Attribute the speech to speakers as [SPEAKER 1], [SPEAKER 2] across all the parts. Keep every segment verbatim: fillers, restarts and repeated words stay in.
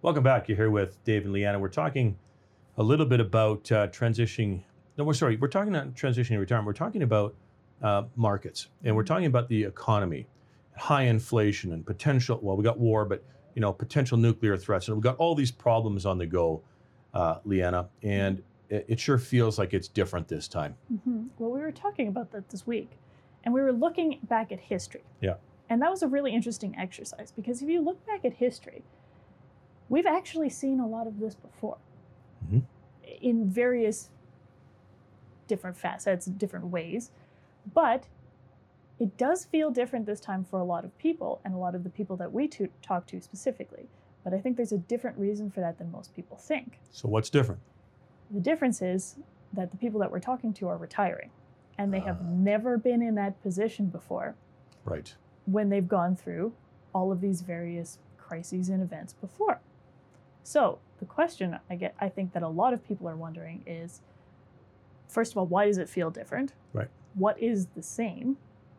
[SPEAKER 1] Welcome back. You're here with Dave and Leanna. We're talking a little bit about uh, transitioning. No, we're sorry. We're talking about transitioning retirement. We're talking about uh, markets, and we're talking about the economy, high inflation, and potential. Well, we got war, but you know, potential nuclear threats, and we've got all these problems on the go, uh, Leanna. And it, it sure feels like it's different this time.
[SPEAKER 2] Mm-hmm. Well, we were talking about that this week, and we were looking back at history.
[SPEAKER 1] Yeah.
[SPEAKER 2] And that was a really interesting exercise because if you look back at history, we've actually seen a lot of this before
[SPEAKER 1] Mm-hmm.
[SPEAKER 2] in various different facets, different ways. But it does feel different this time for a lot of people and a lot of the people that we to talk to specifically. But I think there's a different reason for that than most people think.
[SPEAKER 1] So what's different?
[SPEAKER 2] The difference is that the people that we're talking to are retiring, and they have
[SPEAKER 1] Uh.
[SPEAKER 2] never been in that position before
[SPEAKER 1] Right.
[SPEAKER 2] when they've gone through all of these various crises and events before. So the question I get, I think that a lot of people are wondering is, first of all, why does it feel different?
[SPEAKER 1] Right.
[SPEAKER 2] What is the same?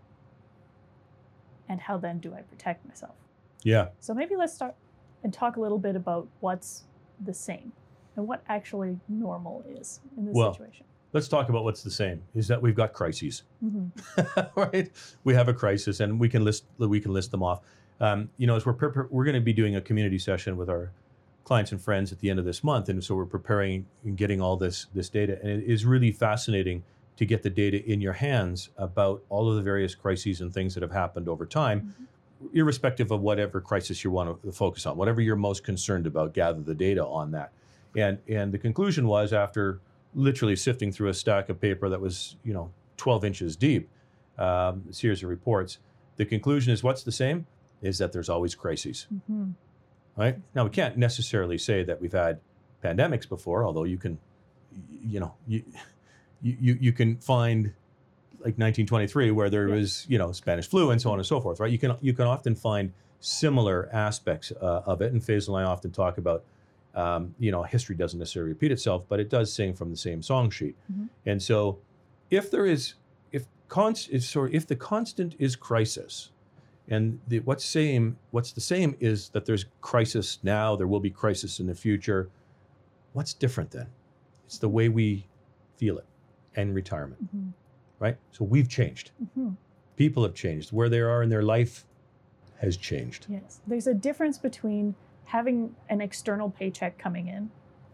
[SPEAKER 2] And how then do I protect myself?
[SPEAKER 1] Yeah.
[SPEAKER 2] So maybe let's start and talk a little bit about what's the same and what actually normal is in this
[SPEAKER 1] Well,
[SPEAKER 2] situation.
[SPEAKER 1] Let's talk about what's the same. Is that we've got crises,
[SPEAKER 2] Mm-hmm.
[SPEAKER 1] right? We have a crisis, and we can list we can list them off. Um, you know, as we're prep- we're going to be doing a community session with our clients and friends at the end of this month, and so we're preparing and getting all this this data, and it is really fascinating to get the data in your hands about all of the various crises and things that have happened over time,
[SPEAKER 2] Mm-hmm.
[SPEAKER 1] irrespective of whatever crisis you want to focus on, whatever you're most concerned about. Gather the data on that, and and the conclusion was, after literally sifting through a stack of paper that was, you know, twelve inches deep, um, a series of reports, the conclusion is what's the same is that there's always crises.
[SPEAKER 2] Mm-hmm.
[SPEAKER 1] Right? Now, we can't necessarily say that we've had pandemics before, although you can, you know, you you you can find like nineteen twenty-three where there
[SPEAKER 2] Yeah.
[SPEAKER 1] was, you know, Spanish flu and so on and so forth, right? You can you can often find similar aspects uh, of it, and Faisal and I often talk about, um, you know, history doesn't necessarily repeat itself, but it does sing from the same song sheet.
[SPEAKER 2] Mm-hmm.
[SPEAKER 1] And so, if there is, if const, is sorry, if the constant is crisis, and the, what's same, what's the same is that there's crisis now, there will be crisis in the future. What's different then? It's the way we feel it, and retirement,
[SPEAKER 2] Mm-hmm.
[SPEAKER 1] right? So we've changed.
[SPEAKER 2] Mm-hmm.
[SPEAKER 1] People have changed. Where they are in their life has changed.
[SPEAKER 2] Yes. There's a difference between having an external paycheck coming in.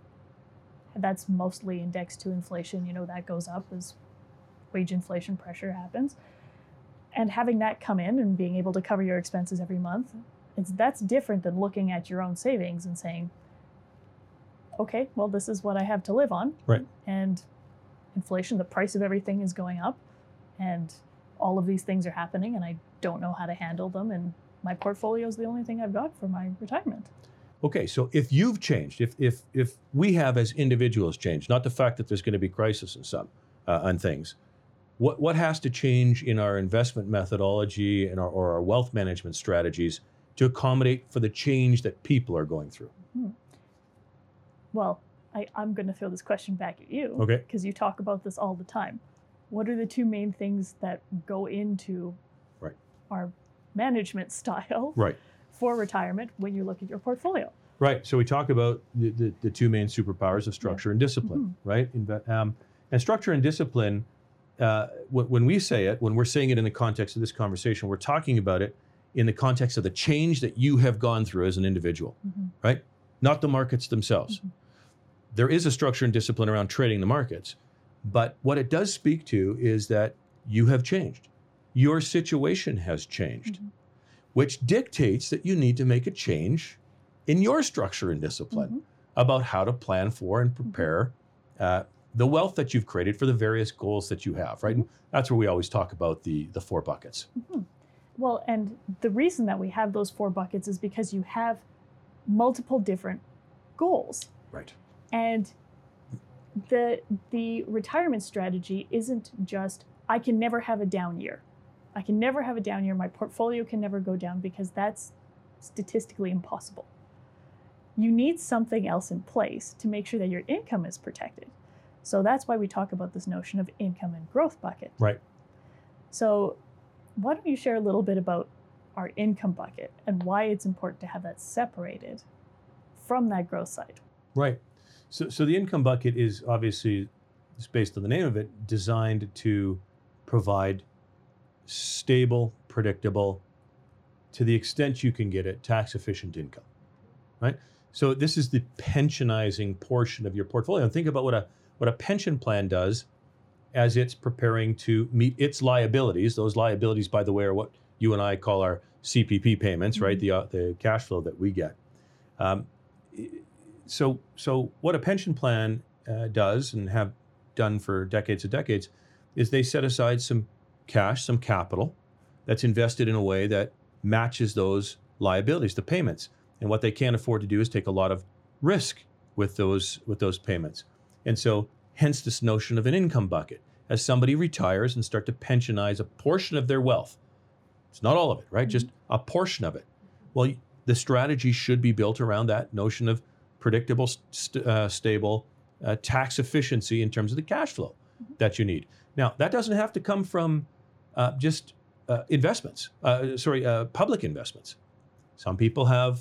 [SPEAKER 2] That's mostly indexed to inflation. You know, that goes up as wage inflation pressure happens. And having that come in and being able to cover your expenses every month, it's, that's different than looking at your own savings and saying, okay, well, this is what I have to live on.
[SPEAKER 1] Right.
[SPEAKER 2] And inflation, the price of everything is going up, and all of these things are happening, and I don't know how to handle them. And my portfolio is the only thing I've got for my retirement.
[SPEAKER 1] Okay, so if you've changed, if if if we have as individuals changed, not the fact that there's going to be crisis and some uh, on things, what what has to change in our investment methodology and our, or our wealth management strategies to accommodate for the change that people are going through?
[SPEAKER 2] Hmm. Well, I, I'm going to throw this question back at you.
[SPEAKER 1] Okay.
[SPEAKER 2] Because you talk about this all the time. What are the two main things that go into
[SPEAKER 1] Right.
[SPEAKER 2] our management style
[SPEAKER 1] Right.
[SPEAKER 2] for retirement when you look at your portfolio?
[SPEAKER 1] Right. So we talk about the, the, the two main superpowers of structure and discipline,
[SPEAKER 2] Mm-hmm.
[SPEAKER 1] right? Inve- um, and structure and discipline, uh, w- when we say it, when we're saying it in the context of this conversation, we're talking about it in the context of the change that you have gone through as an individual,
[SPEAKER 2] Mm-hmm.
[SPEAKER 1] right? Not the markets themselves.
[SPEAKER 2] Mm-hmm.
[SPEAKER 1] There is a structure and discipline around trading the markets, but what it does speak to is that you have changed. Your situation has changed,
[SPEAKER 2] Mm-hmm.
[SPEAKER 1] which dictates that you need to make a change in your structure and discipline
[SPEAKER 2] Mm-hmm.
[SPEAKER 1] about how to plan for and prepare uh, the wealth that you've created for the various goals that you have, right? And that's where we always talk about the, the four buckets.
[SPEAKER 2] Mm-hmm. Well, and the reason that we have those four buckets is because you have multiple different goals.
[SPEAKER 1] Right.
[SPEAKER 2] And the the retirement strategy isn't just, I can never have a down year. I can never have a down year. My portfolio can never go down, because that's statistically impossible. You need something else in place to make sure that your income is protected. So that's why we talk about this notion of income and growth bucket.
[SPEAKER 1] Right.
[SPEAKER 2] So why don't you share a little bit about our income bucket and why it's important to have that separated from that growth side.
[SPEAKER 1] Right. So, so the income bucket is obviously, it's based on the name of it, designed to provide stable, predictable, to the extent you can get it, tax efficient income, right? So this is the pensionizing portion of your portfolio. And think about what a what a pension plan does as it's preparing to meet its liabilities. Those liabilities, by the way, are what you and I call our C P P payments, mm-hmm. right? The uh, the cash flow that we get. Um, so so what a pension plan uh, does and have done for decades and decades is they set aside some cash, some capital that's invested in a way that matches those liabilities, the payments. And what they can't afford to do is take a lot of risk with those with those payments. And so hence this notion of an income bucket. As somebody retires and start to pensionize a portion of their wealth, it's not all of it, right? Mm-hmm. Just a portion of it. Well, the strategy should be built around that notion of predictable, st- uh, stable, uh, tax efficiency in terms of the cash flow mm-hmm. that you need. Now, that doesn't have to come from uh, just uh, investments, uh, sorry, uh, public investments. Some people have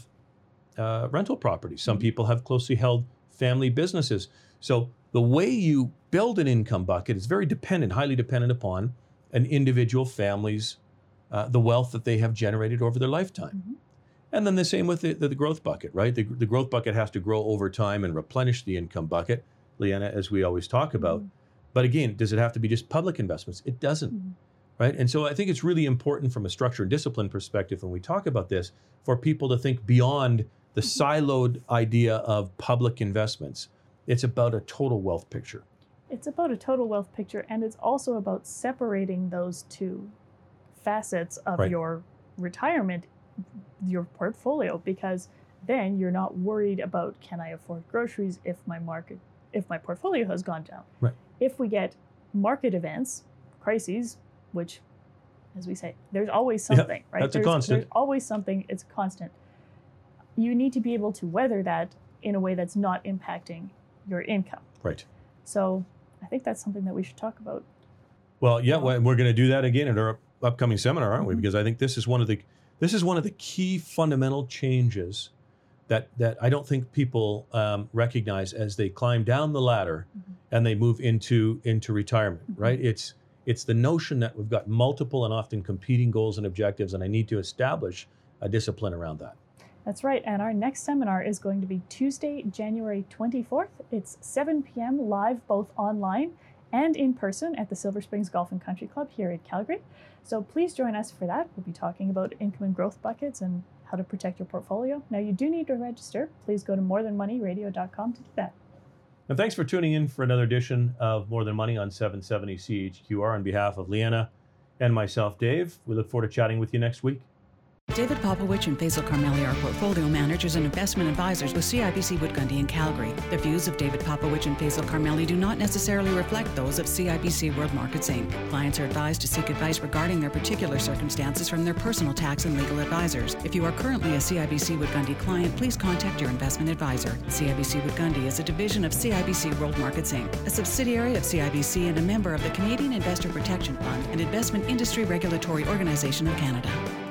[SPEAKER 1] uh, rental properties. Some mm-hmm. people have closely held family businesses. So the way you build an income bucket is very dependent, highly dependent upon an individual family's, uh, the wealth that they have generated over their lifetime. Mm-hmm. And then the same with the, the, the growth bucket, right? The, the growth bucket has to grow over time and replenish the income bucket, Leanna, as we always talk about. Mm-hmm. But again, does it have to be just public investments? It doesn't, mm-hmm. right? And so I think it's really important from a structure and discipline perspective when we talk about this for people to think beyond the mm-hmm. siloed idea of public investments. It's about a total wealth picture.
[SPEAKER 2] It's about a total wealth picture, and it's also about separating those two facets of right. your retirement, your portfolio, because then you're not worried about, can I afford groceries if my market, if my portfolio has gone down.
[SPEAKER 1] Right.
[SPEAKER 2] If we get market events, crises, which, as we say, there's always something,
[SPEAKER 1] yeah,
[SPEAKER 2] right?
[SPEAKER 1] That's
[SPEAKER 2] there's,
[SPEAKER 1] a constant.
[SPEAKER 2] There's always something, it's constant. You need to be able to weather that in a way that's not impacting your income.
[SPEAKER 1] Right.
[SPEAKER 2] So I think that's something that we should talk about.
[SPEAKER 1] Well, yeah, well, we're going to do that again at our upcoming seminar, aren't we?
[SPEAKER 2] Mm-hmm.
[SPEAKER 1] Because I think this is one of the this is one of the key fundamental changes that that I don't think people um, recognize as they climb down the ladder mm-hmm. and they move into into retirement. Mm-hmm. Right? It's it's the notion that we've got multiple and often competing goals and objectives, and I need to establish a discipline around that.
[SPEAKER 2] That's right. And our next seminar is going to be Tuesday, January twenty-fourth. It's seven p.m. live, both online and in person at the Silver Springs Golf and Country Club here in Calgary. So please join us for that. We'll be talking about income and growth buckets and how to protect your portfolio. Now, you do need to register. Please go to more than money radio dot com to do that.
[SPEAKER 1] And thanks for tuning in for another edition of More Than Money on seven seventy C H Q R. On behalf of Leanna and myself, Dave, we look forward to chatting with you next week.
[SPEAKER 3] David Popowich and Faisal Carmeli are portfolio managers and investment advisors with C I B C Wood Gundy in Calgary. The views of David Popowich and Faisal Carmeli do not necessarily reflect those of C I B C World Markets Incorporated. Clients are advised to seek advice regarding their particular circumstances from their personal tax and legal advisors. If you are currently a C I B C Wood Gundy client, please contact your investment advisor. C I B C Wood Gundy is a division of C I B C World Markets Incorporated, a subsidiary of C I B C and a member of the Canadian Investor Protection Fund and Investment Industry Regulatory Organization of Canada.